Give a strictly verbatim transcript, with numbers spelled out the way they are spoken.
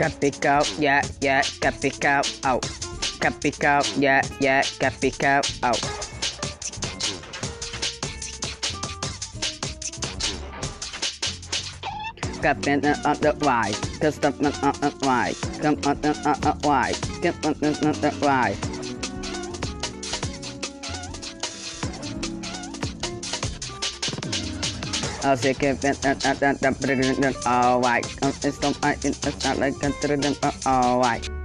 Capical, yeah, yeah, capical, out. Capical, yeah, yeah, capical, out. Captain on the right, custom on the right, come on the right, come on the right. I'll say Captain and the president, all right. It's not like it's not like consider them all right.